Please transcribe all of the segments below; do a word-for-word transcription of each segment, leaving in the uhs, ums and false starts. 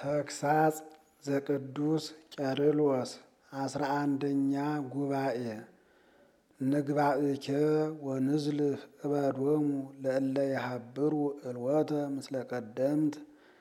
ተግሳጽ ዘቅዱስ ቄርሎስ አስራ አንደኛ ጉባኤ ንግባእከ ወንዝልፍ እበዶሙ ለእለ የሀብሩ እልወተ ምስለ ቀደምት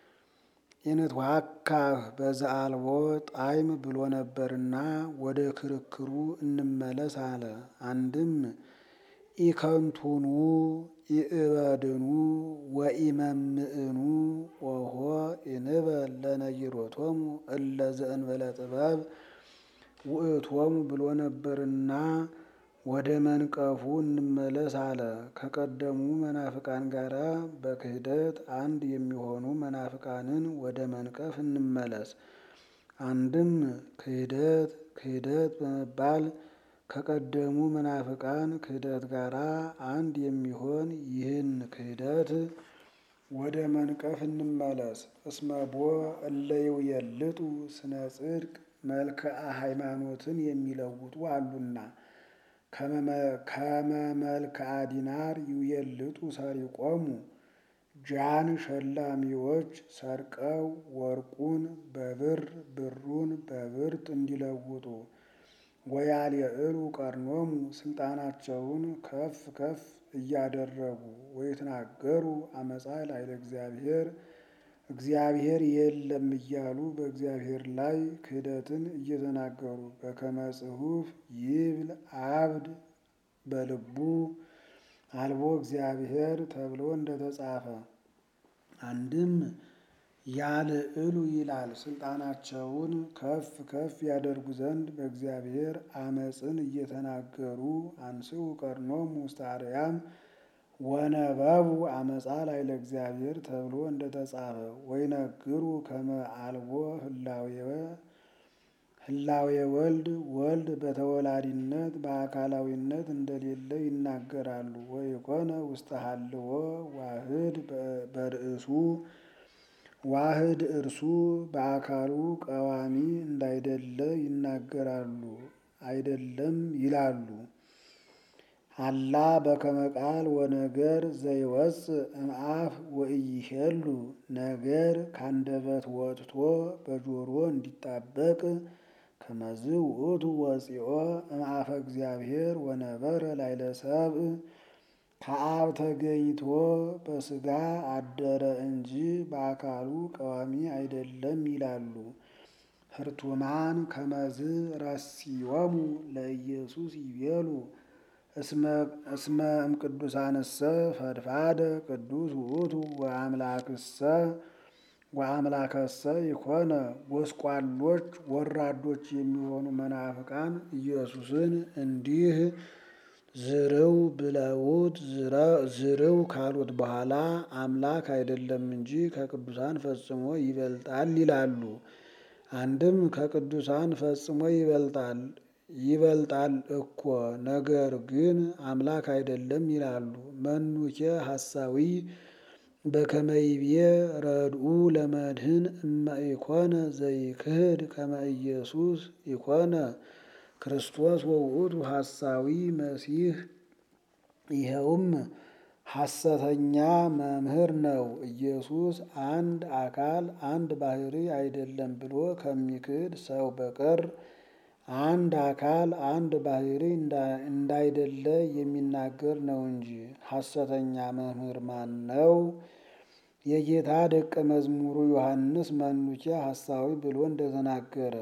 ኢንትዋካህ በዘአልቦ ጣዕም ብሎ ነበርና ወደ ክርክሩ እንመለስ አለ። አንድም ኢከንቱኑ ኢእበድኑ ወኢመምእኑ ኦሆ ኢንበል ለነጊሮቶሙ እለ ዘእንበለ ጥበብ ውእቶሙ ብሎ ነበርና ወደ መንቀፉ እንመለስ አለ። ከቀደሙ መናፍቃን ጋር በክህደት አንድ የሚሆኑ መናፍቃንን ወደ መንቀፍ እንመለስ። አንድም ክህደት ክህደት በመባል ከቀደሙ መናፍቃን ክህደት ጋር አንድ የሚሆን ይህን ክህደት ወደ መንቀፍ እንመለስ። እስመቦ እለ ይውየልጡ ስነ ጽድቅ መልክአ ሃይማኖትን የሚለውጡ አሉና ከመ መልክአ ዲናር ይውየልጡ ሰሪቆሙ ጃን ሸላሚዎች ሰርቀው ወርቁን በብር ብሩን በብርት እንዲለውጡ ወያልየዕሉ ቀርኖሙ ስልጣናቸውን ከፍ ከፍ እያደረጉ ወይትናገሩ አመፃ ላዕለ እግዚአብሔር እግዚአብሔር የለም እያሉ በእግዚአብሔር ላይ ክህደትን እየተናገሩ በከመ ጽሑፍ ይብል አብድ በልቡ አልቦ እግዚአብሔር ተብሎ እንደተጻፈ። አንድም ያልዕሉ ይላል ስልጣናቸውን ከፍ ከፍ ያደርጉ ዘንድ በእግዚአብሔር አመፅን እየተናገሩ አንስኡ ቀርኖሙ ውስተ አርያም ወነበቡ አመፃ ላዕለ እግዚአብሔር ተብሎ እንደተጻፈ። ወይነግሩ ከመ አልቦ ህላዌ ወልድ ወልድ በተወላዲነት በአካላዊነት እንደሌለ ይናገራሉ። ወይኮነ ውስተ ሀልዎ ዋህድ በርእሱ ዋህድ እርሱ በአካሉ ቀዋሚ እንዳይደለ ይናገራሉ አይደለም ይላሉ። አላ በከመ ቃል ወነገር ዘይወፅእ እምአፍ ወኢይሄሉ ነገር ካንደበት ወጥቶ በጆሮ እንዲጣበቅ ከመዝ ውእቱ ወፂኦ እምአፈ እግዚአብሔር ወነበረ ላዕለ ሰብእ ከአብ ተገኝቶ በሥጋ አደረ እንጂ በአካሉ ቀዋሚ አይደለም ይላሉ። ህርቱማን ከመዝ ረሲዮሙ ለኢየሱስ ይቤሉ እስመ እምቅዱሳንሰ ፈድፋደ ቅዱስ ውእቱ ወአምላክሰ ወአምላከሰ ይኮነ። ጎስቋሎች ወራዶች የሚሆኑ መናፍቃን ኢየሱስን እንዲህ ዝርው ብለውት ዝርው ካሉት በኋላ አምላክ አይደለም እንጂ ከቅዱሳን ፈጽሞ ይበልጣል ይላሉ። አንድም ከቅዱሳን ፈጽሞ ይበልጣል ይበልጣል እኮ ነገር ግን አምላክ አይደለም ይላሉ። መኑኬ ሐሳዊ በከመ ይቤ ረድኡ ለመድህን እመ ኢኮነ ዘይክህድ ከመ ኢየሱስ ኢኮነ ክርስቶስ ወውእቱ ሐሳዊ መሲሕ። ይኸውም ሐሰተኛ መምህር ነው። ኢየሱስ አንድ አካል አንድ ባሕርይ አይደለም ብሎ ከሚክድ ሰው በቀር አንድ አካል አንድ ባሕርይ እንዳይደለ የሚናገር ነው እንጂ። ሐሰተኛ መምህር ማን ነው? የጌታ ደቀ መዝሙሩ ዮሐንስ መኑኬ ሐሳዊ ብሎ እንደተናገረ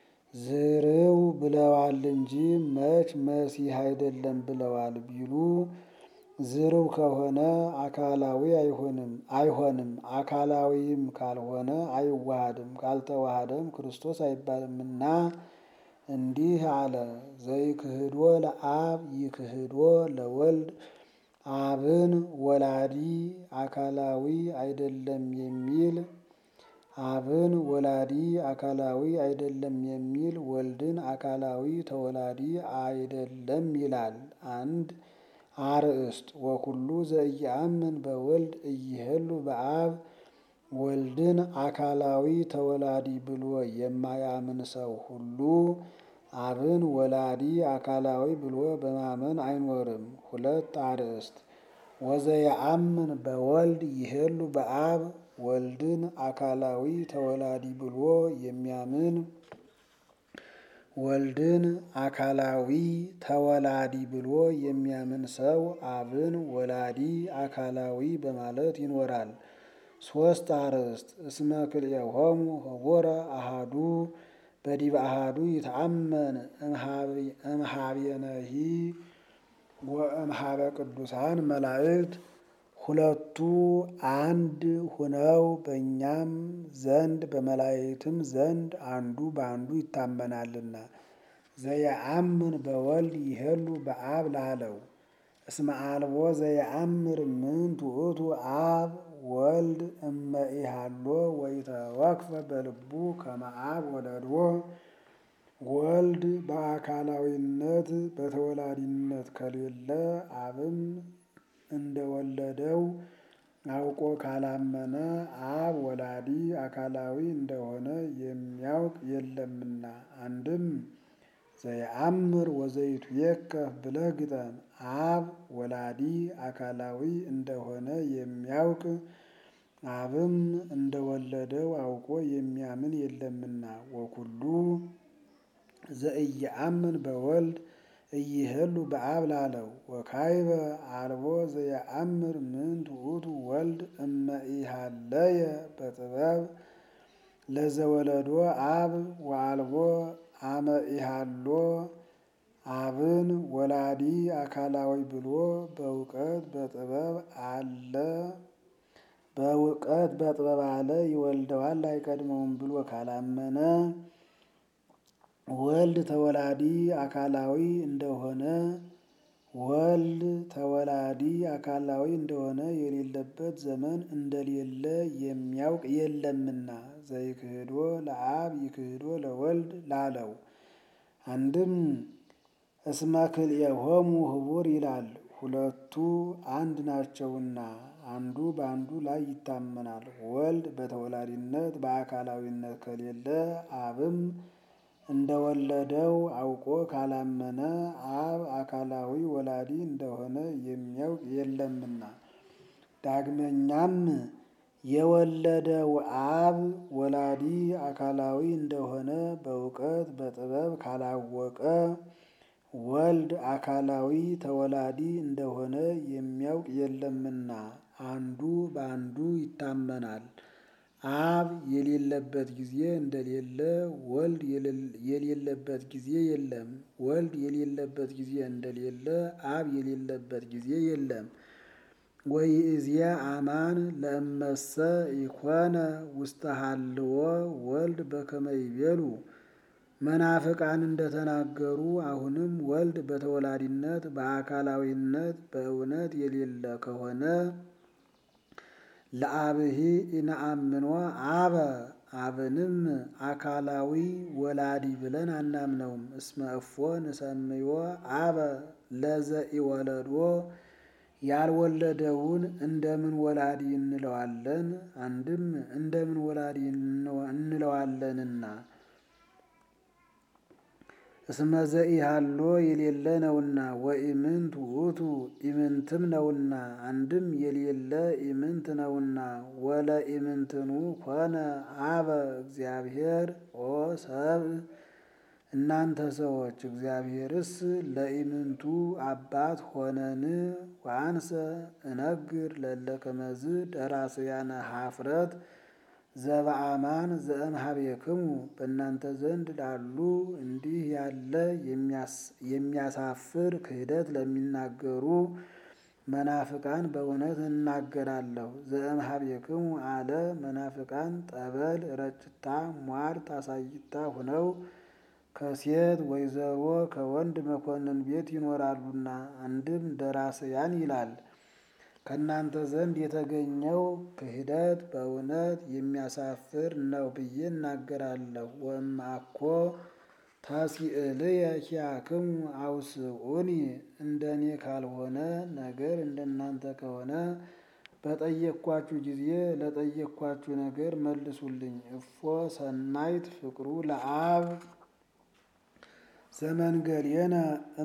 ዝርው ብለዋል እንጂ መች መሲሕ አይደለም ብለዋል ቢሉ ዝርው ከሆነ አካላዊ አይሆንም አይሆንም አካላዊም ካልሆነ አይዋሃድም ካልተዋሃደም ክርስቶስ አይባልምና እንዲህ አለ። ዘይክህዶ ለአብ ይክህዶ ለወልድ አብን ወላዲ አካላዊ አይደለም የሚል አብን ወላዲ አካላዊ አይደለም የሚል ወልድን አካላዊ ተወላዲ አይደለም ይላል። አንድ አርእስት ወኩሉ ዘኢየአምን በወልድ ኢይሄሉ በአብ ወልድን አካላዊ ተወላዲ ብሎ የማያምን ሰው ሁሉ አብን ወላዲ አካላዊ ብሎ በማመን አይኖርም። ሁለት አርእስት ወዘየአምን በወልድ ይሄሉ በአብ ወልድን አካላዊ ተወላዲ ብሎ የሚያምን ወልድን አካላዊ ተወላዲ ብሎ የሚያምን ሰው አብን ወላዲ አካላዊ በማለት ይኖራል። ሶስት አርእስት እስመ ክልኤሆሙ ኅቡረ አሐዱ በዲበ አሐዱ ይተአመን እምኀቤነሂ ወእምኀበ ቅዱሳን መላእክት ሁለቱ አንድ ሁነው በእኛም ዘንድ በመላእክትም ዘንድ አንዱ በአንዱ ይታመናልና። ዘየአምን በወልድ ይሄሉ በአብ ላለው እስመ አልቦ ዘየአምር ምንቱ ውእቱ አብ ወልድ እመ ኢሃሎ ወኢተወክፈ በልቡ ከመ አብ ወለድዎ። ወልድ በአካላዊነት በተወላዲነት ከሌለ አብም እንደወለደው አውቆ ካላመነ አብ ወላዲ አካላዊ እንደሆነ የሚያውቅ የለምና። አንድም ዘየአምር ወዘይትዌከፍ ብለህ ግጠም። አብ ወላዲ አካላዊ እንደሆነ የሚያውቅ አብም እንደወለደው አውቆ የሚያምን የለምና። ወኩሉ ዘኢየአምን በወልድ ኢይሄሉ በአብ ላለው ወካይበ አልቦ ዘየአምር ምንቱ ውእቱ ወልድ እመ ኢሃለየ በጥበብ ለዘወለዶ አብ ወአልቦ አመ ኢሃሎ አብን ወላዲ አካላዊ ብሎ በእውቀት በጥበብ አለ በእውቀት በጥበብ አለ ይወልደዋል አይቀድመውም ብሎ ካላመነ ወልድ ተወላዲ አካላዊ እንደሆነ ወልድ ተወላዲ አካላዊ እንደሆነ የሌለበት ዘመን እንደሌለ የሚያውቅ የለምና። ዘይክህዶ ለአብ ይክህዶ ለወልድ ላለው አንድም እስመ ክልኤሆሙ ኅቡር ይላል። ሁለቱ አንድ ናቸውና አንዱ በአንዱ ላይ ይታመናል። ወልድ በተወላዲነት በአካላዊነት ከሌለ አብም እንደወለደው አውቆ ካላመነ አብ አካላዊ ወላዲ እንደሆነ የሚያውቅ የለምና። ዳግመኛም የወለደው አብ ወላዲ አካላዊ እንደሆነ በእውቀት በጥበብ ካላወቀ ወልድ አካላዊ ተወላዲ እንደሆነ የሚያውቅ የለምና። አንዱ በአንዱ ይታመናል። አብ የሌለበት ጊዜ እንደሌለ ወልድ የሌለበት ጊዜ የለም። ወልድ የሌለበት ጊዜ እንደሌለ አብ የሌለበት ጊዜ የለም። ወይእዜአ አማን ለእመሰ ኢኮነ ውስተ ሀልዎ ወልድ በከመ ይቤሉ መናፍቃን እንደተናገሩ አሁንም ወልድ በተወላዲነት በአካላዊነት በእውነት የሌለ ከሆነ ለአብሂ ኢነአምኖ አበ አብንም አካላዊ ወላዲ ብለን አናምነውም። እስመ እፎ ንሰምዮ አበ ለዘኢወለዶ ያልወለደውን እንደምን ወላዲ እንለዋለን? አንድም እንደምን ወላዲ እንለዋለንና እስመ ዘኢሃሎ የሌለ ነውና ወኢምንት ውእቱ ኢምንትም ነውና። አንድም የሌለ ኢምንት ነውና ወለኢምንትኑ ኮነ አበ እግዚአብሔር ኦ ሰብእ እናንተ ሰዎች እግዚአብሔርስ ለኢምንቱ አባት ሆነን ወአንሰ እነግር ለለ ከመዝ ደራስያነ ኀፍረት ዘበአማን ዘእምኀቤክሙ በእናንተ ዘንድ ላሉ እንዲህ ያለ የሚያሳፍር ክህደት ለሚናገሩ መናፍቃን በእውነት እናገራለሁ። ዘእምኀቤክሙ አለ መናፍቃን ጠበል ረጭታ ሟርት አሳይታ ሁነው ከሴት ወይዘሮ ከወንድ መኮንን ቤት ይኖራሉና። አንድም ደራስያን ይላል። ከእናንተ ዘንድ የተገኘው ክህደት በእውነት የሚያሳፍር ነው ብዬ እናገራለሁ። ወእምአኮ ታሲእልየ ኪያክሙ አውስኡኒ እንደኔ ካልሆነ ነገር እንደናንተ ከሆነ በጠየቅኳችሁ ጊዜ ለጠየቅኳችሁ ነገር መልሱልኝ። እፎ ሰናይት ፍቅሩ ለአብ ዘመንገሌነ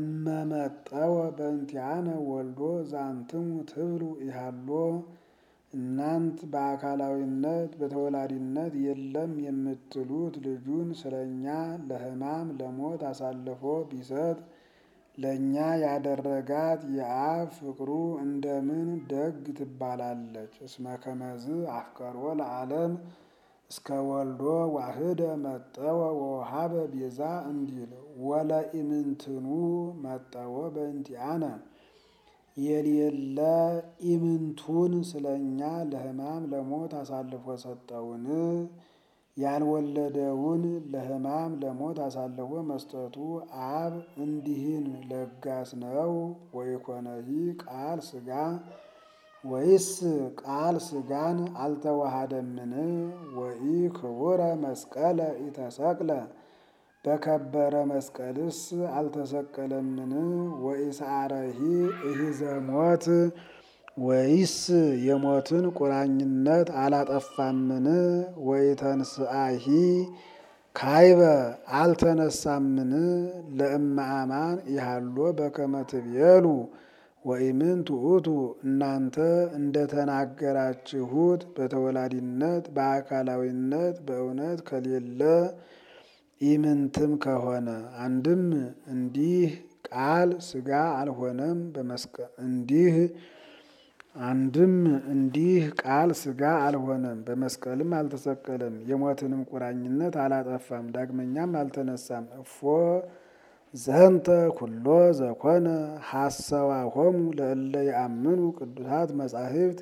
እመመጠወ በእንቲአነ ወልዶ ዛንትሙ ትብሉ ኢሃሎ እናንት በአካላዊነት በተወላዲነት የለም የምትሉት ልጁን ስለኛ ለሕማም ለሞት አሳልፎ ቢሰጥ ለእኛ ያደረጋት የአብ ፍቅሩ እንደምን ደግ ትባላለች? እስመ ከመዝ አፍቀሮ ለዓለም እስከ ወልዶ ዋህደ መጠወ ወወሃበ ቤዛ እንዲል ወለኢምንትኑ መጠወ በእንቲአነ የሌለ ኢምንቱን ስለኛ ለሕማም ለሞት አሳልፎ ሰጠውን? ያልወለደውን ለሕማም ለሞት አሳልፎ መስጠቱ አብ እንዲህን ለጋስ ነው? ወይኮነሂ ቃል ሥጋ ወይስ ቃል ሥጋን አልተዋሃደምን? ወኢ ክቡረ መስቀለ ኢተሰቅለ በከበረ መስቀልስ አልተሰቀለምን? ወኢሰአረሂ እሂዘ ሞት ወይስ የሞትን ቁራኝነት አላጠፋምን? ወኢተንስአሂ ካይበ አልተነሳምን? ለእመ አማን ይሃሎ በከመ ትቤሉ ወኢምንት ውእቱ እናንተ እንደተናገራችሁት በተወላዲነት በአካላዊነት በእውነት ከሌለ ኢምንትም ከሆነ አንድም እንዲህ ቃል ሥጋ አልሆነም በመስቀል እንዲህ አንድም እንዲህ ቃል ሥጋ አልሆነም በመስቀልም አልተሰቀለም የሞትንም ቁራኝነት አላጠፋም ዳግመኛም አልተነሳም። እፎ ዘንተ ኩሎ ዘኮነ ሐሰዋሆሙ ለእለ ይአምኑ ቅዱሳት መጻሕፍት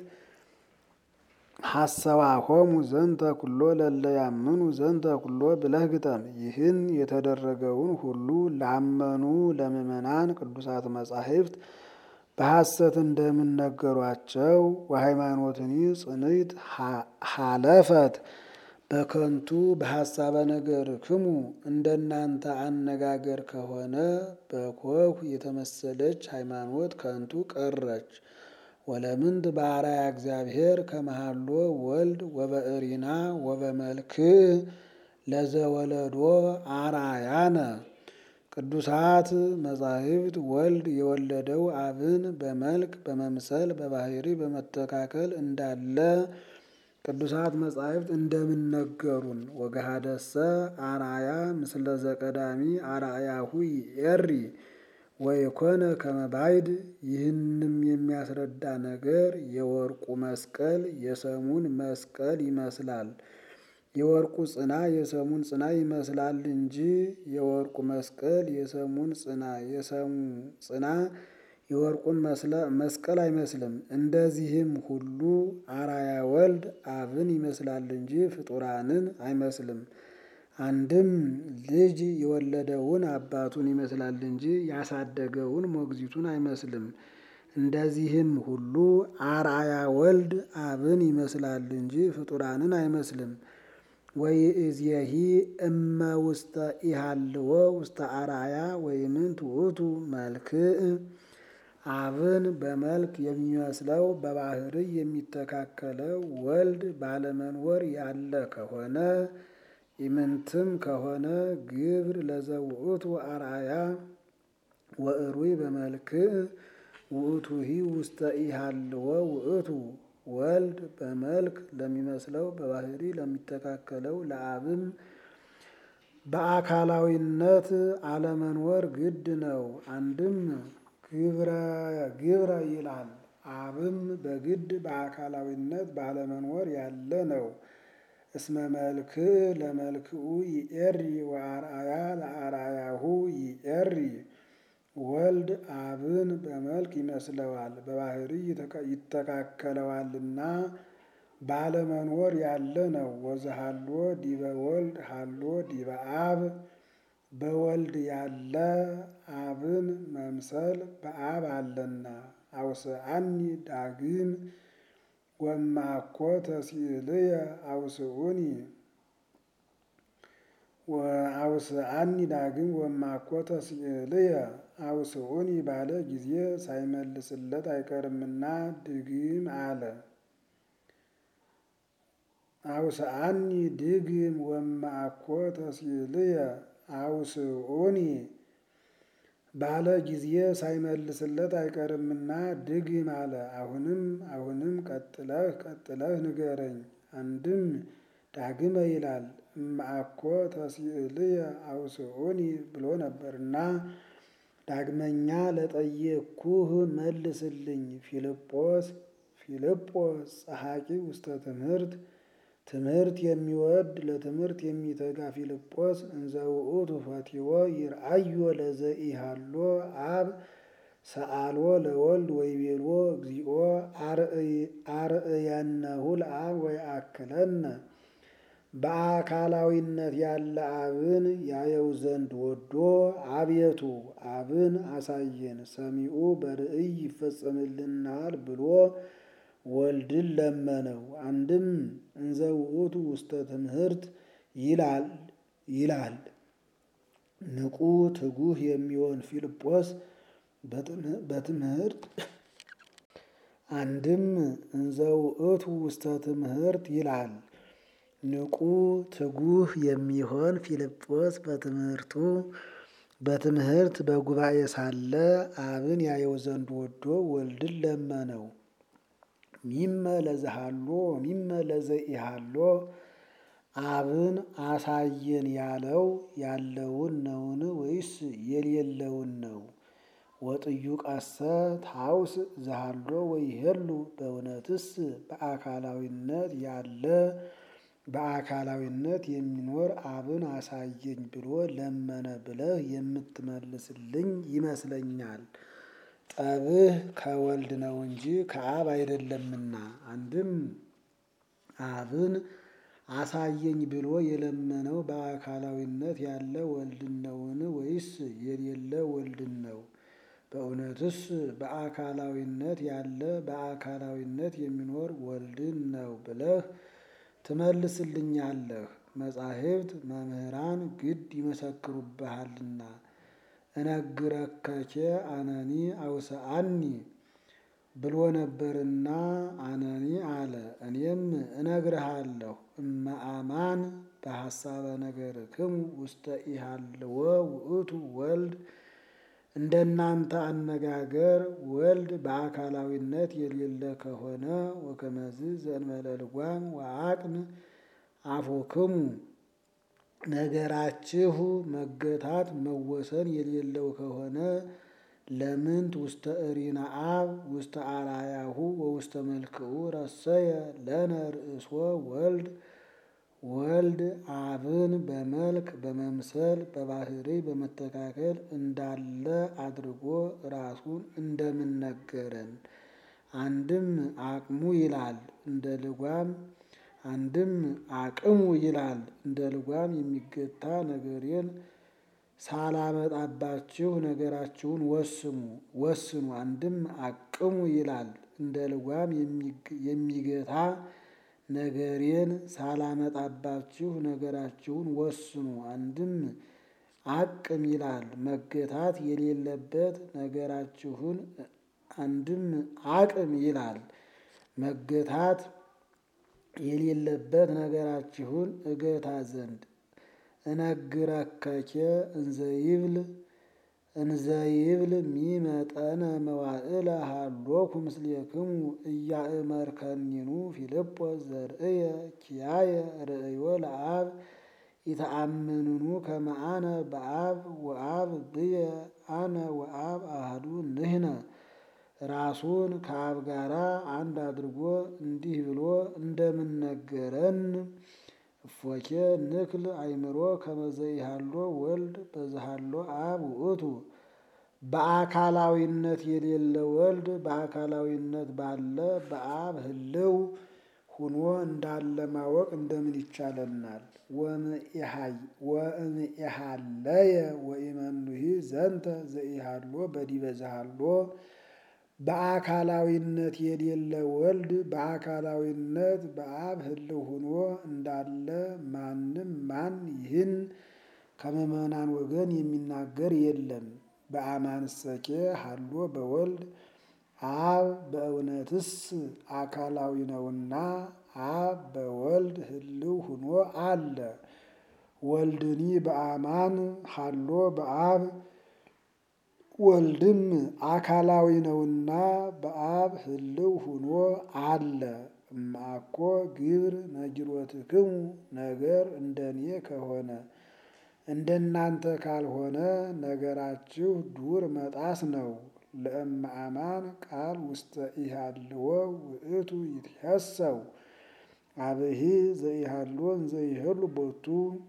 ሐሰዋሆሙ ዘንተ ኩሎ ለእለ ያምኑ ዘንተ ኩሎ ብለህ ግጠም። ይህን የተደረገውን ሁሉ ላመኑ ለምእመናን ቅዱሳት መጻሕፍት በሐሰት እንደምነገሯቸው ወሃይማኖትኒ ጽንዕት ሐለፈት በከንቱ በሐሳበ ነገርክሙ እንደናንተ አነጋገር ከሆነ በኮሁ የተመሰለች ሃይማኖት ከንቱ ቀረች። ወለምንት በአርአያ እግዚአብሔር ከመሃሎ ወልድ ወበእሪና ወበመልክዕ ለዘወለዶ አርአያነ ቅዱሳት መጻሕፍት ወልድ የወለደው አብን በመልክ በመምሰል በባህሪ በመተካከል እንዳለ ቅዱሳት መጻሕፍት እንደምነገሩን ወገሃደሰ አርአያ ምስለ ዘቀዳሚ አርአያሁ ይኤሪ ወይኮነ ከመ ባዕድ። ይህንም የሚያስረዳ ነገር የወርቁ መስቀል የሰሙን መስቀል ይመስላል። የወርቁ ጽና የሰሙን ጽና ይመስላል እንጂ የወርቁ መስቀል የሰሙን ጽና የሰሙ ጽና የወርቁን መስቀል አይመስልም። እንደዚህም ሁሉ አርአያ ወልድ አብን ይመስላል እንጂ ፍጡራንን አይመስልም። አንድም ልጅ የወለደውን አባቱን ይመስላል እንጂ ያሳደገውን ሞግዚቱን አይመስልም። እንደዚህም ሁሉ አርአያ ወልድ አብን ይመስላል እንጂ ፍጡራንን አይመስልም። ወይእዜሂ እመ ውስተ ኢሃልዎ ውስተ አርአያ ወይምንት ውእቱ መልክዕ አብን በመልክ የሚመስለው በባህሪ የሚተካከለው ወልድ ባለመኖር ያለ ከሆነ ኢምንትም ከሆነ ግብር ለዘውእቱ አርአያ ወእሩይ በመልክዕ ውእቱሂ ውስተ ኢሃልዎ ውእቱ ወልድ በመልክ ለሚመስለው በባህሪ ለሚተካከለው ለአብም በአካላዊነት አለመኖር ግድ ነው። አንድም ግብረ ግብረ ይላል አብም በግድ በአካላዊነት ባለመኖር ያለ ነው። እስመ መልክዕ ለመልክዑ ይኤሪ ወአርአያ ለአርአያሁ ይኤሪ ወልድ አብን በመልክ ይመስለዋል በባህሪ ይተካከለዋልና ባለመኖር ያለ ነው። ወዘሃሎ ዲበ ወልድ ሃሎ ዲበ አብ በወልድ ያለ አብን መምሰል በአብ አለና። አውስአኒ ዳግም ወማኮ ተስእልየ አውስኡኒ አውስአኒ ዳግም ወማኮ ተስእልየ አውስኡኒ ባለ ጊዜ ሳይመልስለት አይቀርምና ድግም አለ። አውስአኒ ድግም ወማኮ ተስእልየ አውስኡኒ ባለ ጊዜ ሳይመልስለት አይቀርምና ድግም አለ። አሁንም አሁንም ቀጥለህ ቀጥለህ ንገረኝ። አንድም ዳግመ ይላል እምአኮ ተሲእልየ አውስዑኒ ብሎ ነበርና ዳግመኛ ለጠየቅኩህ መልስልኝ። ፊልጶስ ፊልጶስ ጸሐቂ ውስተ ትምህርት ትምህርት የሚወድ ለትምህርት የሚተጋ ፊልጶስ እንዘ ውእቱ ፈቲዎ ይርአዮ ለዘኢሃሎ አብ ሰአሎ ለወልድ ወይቤሎ እግዚኦ አርእየነሁ ለአብ ወይአክለነ በአካላዊነት ያለ አብን ያየው ዘንድ ወዶ አቤቱ አብን አሳየን ሰሚኡ በርእይ ይፈጸምልናል ብሎ ወልድን ለመነው። አንድም እንዘ ውእቱ ውስተ ትምህርት ይላል ይላል ንቁ ትጉህ የሚሆን ፊልጶስ በትምህርት አንድም እንዘ ውእቱ ውስተ ትምህርት ይላል ንቁ ትጉህ የሚሆን ፊልጶስ በትምህርቱ በትምህርት በጉባኤ ሳለ አብን ያየው ዘንድ ወዶ ወልድን ለመነው። ሚመ ለዘሃሎ ሚመ ለዘኢሃሎ አብን አሳየን ያለው ያለውን ነውን ወይስ የሌለውን ነው? ወጥዩቀሰ ታውስ ዘሃሎ ወይሄሉ በእውነትስ በአካላዊነት ያለ በአካላዊነት የሚኖር አብን አሳየኝ ብሎ ለመነ ብለህ የምትመልስልኝ ይመስለኛል። ጠብህ ከወልድ ነው እንጂ ከአብ አይደለምና። አንድም አብን አሳየኝ ብሎ የለመነው በአካላዊነት ያለ ወልድን ነውን ወይስ የሌለ ወልድን ነው? በእውነትስ በአካላዊነት ያለ በአካላዊነት የሚኖር ወልድን ነው ብለህ ትመልስልኛለህ። መጻሕፍት መምህራን ግድ ይመሰክሩብሃልና። እነግረከኬ አነኒ አውሰአኒ ብሎ ነበርና አነኒ አለ እኔም እነግርሃለሁ። እመአማን በሐሳበ ነገርክሙ ውስተ ኢሃልዎ ውእቱ ወልድ እንደናንተ አነጋገር ወልድ በአካላዊነት የሌለ ከሆነ ወከመዝ ዘእንበለ ልጓም ወዐቅል አፉክሙ ነገራችሁ መገታት መወሰን የሌለው ከሆነ ለምንት ውስተ እሪና አብ ውስተ አርአያሁ ወውስተ መልክዑ ረሰየ ለነ ርእሶ ወልድ ወልድ አብን በመልክ በመምሰል በባህሪ በመተካከል እንዳለ አድርጎ ራሱን እንደምን ነገረን? አንድም አቅሙ ይላል እንደ ልጓም አንድም አቅሙ ይላል እንደ ልጓም የሚገታ ነገሬን ሳላመጣባችሁ ነገራችሁን ወስኑ ወስኑ። አንድም አቅሙ ይላል እንደ ልጓም የሚገታ ነገሬን ሳላመጣባችሁ ነገራችሁን ወስኑ። አንድም አቅም ይላል መገታት የሌለበት ነገራችሁን አንድም አቅም ይላል መገታት የሌለበት ነገራችሁን እገታ ዘንድ። እነግረከኬ እንዘይብል እንዘይብል ሚመጠነ መዋዕለ ሃሎኩ ምስሌክሙ እያእመርከኒኑ ፊልጶስ ዘርእየ ኪያየ ርእዮ ለአብ ኢተአምንኑ ከመ አነ በአብ ወአብ ብየ አነ ወአብ አሐዱ ንሕነ። ራሱን ከአብ ጋራ አንድ አድርጎ እንዲህ ብሎ እንደምን ነገረን? እፎኬ ንክል አእምሮ ከመ ዘኢሃሎ ወልድ በዘሃሎ አብ ውእቱ። በአካላዊነት የሌለ ወልድ በአካላዊነት ባለ በአብ ህልው ሁኖ እንዳለ ማወቅ እንደምን ይቻለናል? ወእምኢሃለየ ወኢመኑሂ ዘንተ ዘኢሃሎ በዲበ ዘሃሎ። በአካላዊነት የሌለ ወልድ በአካላዊነት በአብ ህልው ሁኖ እንዳለ ማንም ማን ይህን ከምዕመናን ወገን የሚናገር የለም። በአማንሰኬ ሀሎ በወልድ አብ በእውነትስ አካላዊ ነውና አብ በወልድ ህልው ሁኖ አለ። ወልድኒ በአማን ሀሎ በአብ ወልድም አካላዊ ነውና በአብ ህልው ሁኖ አለ። እምአኮ ግብር ነጊሮትክሙ ነገር እንደኔ ከሆነ እንደናንተ ካልሆነ ነገራችሁ ዱር መጣስ ነው። ለእመአማን ቃል ውስተ ኢሃልዎ ውእቱ ይትሐሰው አብሂ ዘኢሃልዎ እንዘይሄሉ ቦቱ።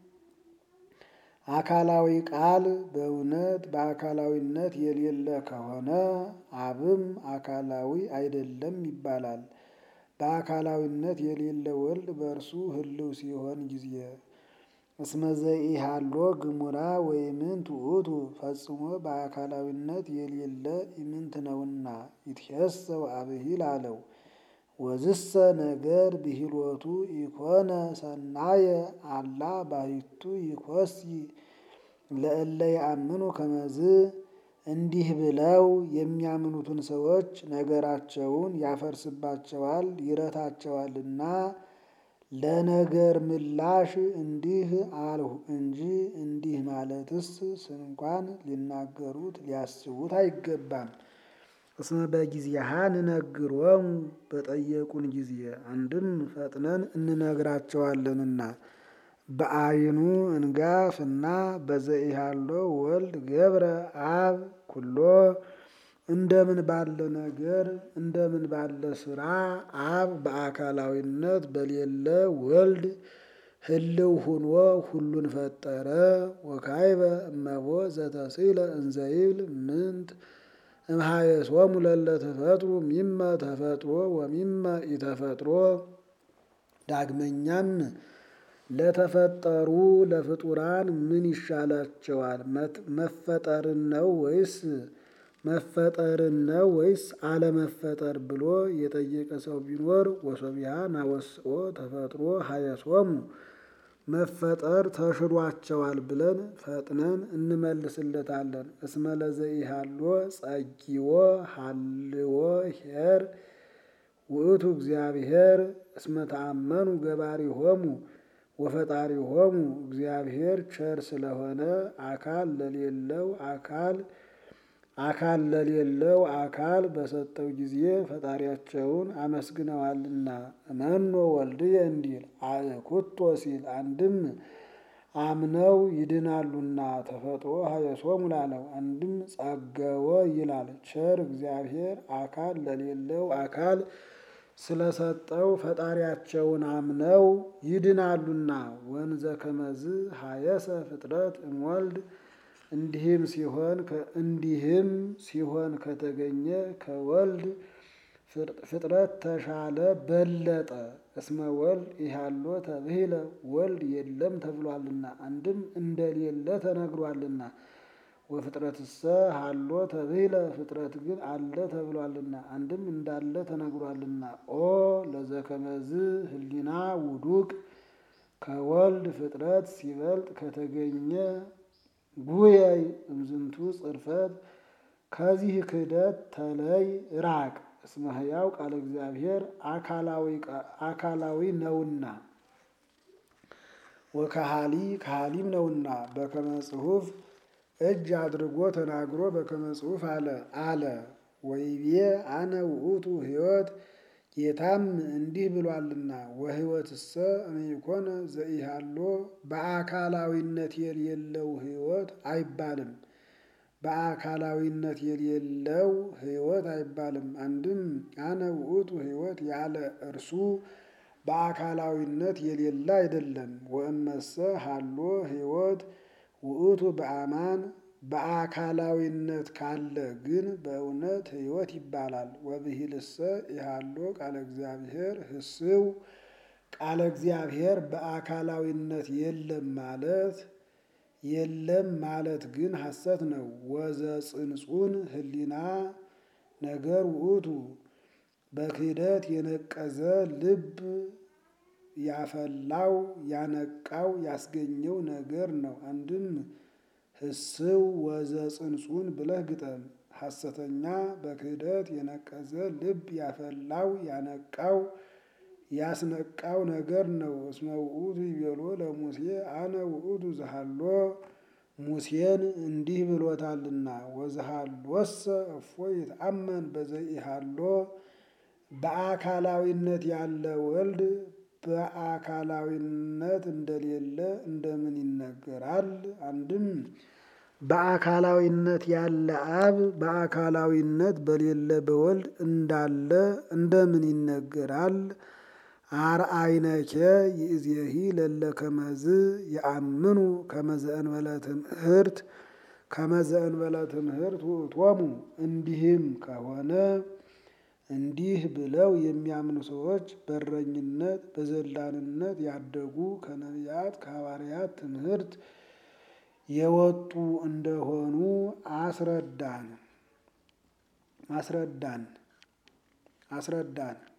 አካላዊ ቃል በእውነት በአካላዊነት የሌለ ከሆነ አብም አካላዊ አይደለም ይባላል። በአካላዊነት የሌለ ወልድ በእርሱ ህልው ሲሆን ጊዜ እስመ ዘኢሃልዎ ግሙራ ወኢምንት ውእቱ ፈጽሞ በአካላዊነት የሌለ ኢምንት ነውና ይትሐሰው አብሂ ላለው። ወዝሰ ነገር ብሂሎቱ ኢኮነ ሰናየ አላ ባሕቱ ይኰሲ ለእለ ይአምኑ ከመዝ። እንዲህ ብለው የሚያምኑትን ሰዎች ነገራቸውን ያፈርስባቸዋል ይረታቸዋልና ለነገር ምላሽ እንዲህ አልሁ እንጂ እንዲህ ማለትስ ስንኳን ሊናገሩት ሊያስቡት አይገባም። እስመ በጊዜሃ ንነግሮሙ በጠየቁን ጊዜ አንድም ፈጥነን እንነግራቸዋለንና። በአይኑ እንጋፍና በዘኢሃልዎ ወልድ ገብረ አብ ኩሎ። እንደምን ባለ ነገር እንደምን ባለ ስራ አብ በአካላዊነት በሌለ ወልድ ህልው ሁኖ ሁሉን ፈጠረ። ወካዕበ እመቦ ዘተስእለ እንዘይብል ምንት እምኀየሶሙ ለእለ ተፈጥሩ ሚመ ተፈጥሮ ወሚመ ኢተፈጥሮ። ዳግመኛም ለተፈጠሩ ለፍጡራን ምን ይሻላቸዋል? መፈጠርን ነው ወይስ መፈጠርን ነው ወይስ አለመፈጠር ብሎ የጠየቀ ሰው ቢኖር ወሶቢያ ናወስኦ ተፈጥሮ ኀየሶሙ መፈጠር ተሽሏቸዋል ብለን ፈጥነን እንመልስለታለን። እስመ ለዘኢሃልዎ ጸጊዎ ሀልዎ ኄር ውእቱ እግዚአብሔር እስመ ተአመኑ ገባሪሆሙ ወፈጣሪሆሙ። እግዚአብሔር ቸር ስለሆነ አካል ለሌለው አካል አካል ለሌለው አካል በሰጠው ጊዜ ፈጣሪያቸውን አመስግነዋልና። እመኖ ወልድየ እንዲል አእኩቶ ሲል አንድም አምነው ይድናሉና ተፈጥሮ ኀየሶሙ ላለው አንድም ጸገወ ይላል። ቸር እግዚአብሔር አካል ለሌለው አካል ስለሰጠው ፈጣሪያቸውን አምነው ይድናሉና። ወንዘ ከመዝ ኀየሰ ፍጥረት እምወልድ። እንዲህም ሲሆን እንዲህም ሲሆን ከተገኘ ከወልድ ፍጥረት ተሻለ በለጠ። እስመ ወልድ ኢሃልዎ ተብሂለ ወልድ የለም ተብሏልና አንድም እንደሌለ ተነግሯልና። ወፍጥረትሰ ሀሎ ተብሂለ ፍጥረት ግን አለ ተብሏልና አንድም እንዳለ ተነግሯልና። ኦ ለዘከመዝ ህሊና ውዱቅ ከወልድ ፍጥረት ሲበልጥ ከተገኘ ጉየይ እምዝንቱ ጽርፈት ከዚህ ክህደት ተለይ ራቅ። እስመ ሕያው ቃለ እግዚአብሔር አካላዊ ነውና ወከሃሊ ከሃሊም ነውና። በከመ ጽሑፍ እጅ አድርጎ ተናግሮ በከመ ጽሑፍ አለ አለ ወይቤ አነ ውእቱ ሕይወት ጌታም እንዲህ ብሏልና። ወሕይወትሰ እምይኮነ ዘኢሃልዎ በአካላዊነት የሌለው ሕይወት አይባልም። በአካላዊነት የሌለው ሕይወት አይባልም። አንድም አነ ውእቱ ሕይወት ያለ እርሱ በአካላዊነት የሌለ አይደለም። ወእመሰ ሀሎ ሕይወት ውእቱ በአማን በአካላዊነት ካለ ግን በእውነት ሕይወት ይባላል። ወብሂልሰ ኢሃሎ ቃለ እግዚአብሔር ህስው ቃለ እግዚአብሔር በአካላዊነት የለም ማለት የለም ማለት ግን ሐሰት ነው። ወዘጽንጹን ህሊና ነገር ውእቱ በክህደት የነቀዘ ልብ ያፈላው ያነቃው ያስገኘው ነገር ነው። አንድም ህስው ወዘጽንጹን ብለህ ግጠም። ሐሰተኛ በክህደት የነቀዘ ልብ ያፈላው ያነቃው ያስነቃው ነገር ነው። እስመ ውእቱ ይቤሎ ለሙሴ አነ ውእቱ ዘሃሎ ሙሴን እንዲህ ብሎታልና ወዝሃሎሰ እፎ ይትአመን በዘኢሃሎ በአካላዊነት ያለ ወልድ በአካላዊነት እንደሌለ እንደምን ይነገራል? አንድም በአካላዊነት ያለ አብ በአካላዊነት በሌለ በወልድ እንዳለ እንደምን ይነገራል? አርአይነኬ ይእዜሂ ለለ ከመዝ የአምኑ ከመዘ እንበለ ትምህርት ከመዘ እንበለ ትምህርት ውእቶሙ። እንዲህም ከሆነ እንዲህ ብለው የሚያምኑ ሰዎች በእረኝነት በዘላንነት ያደጉ ከነቢያት ከሐዋርያት ትምህርት የወጡ እንደሆኑ አስረዳን አስረዳን አስረዳን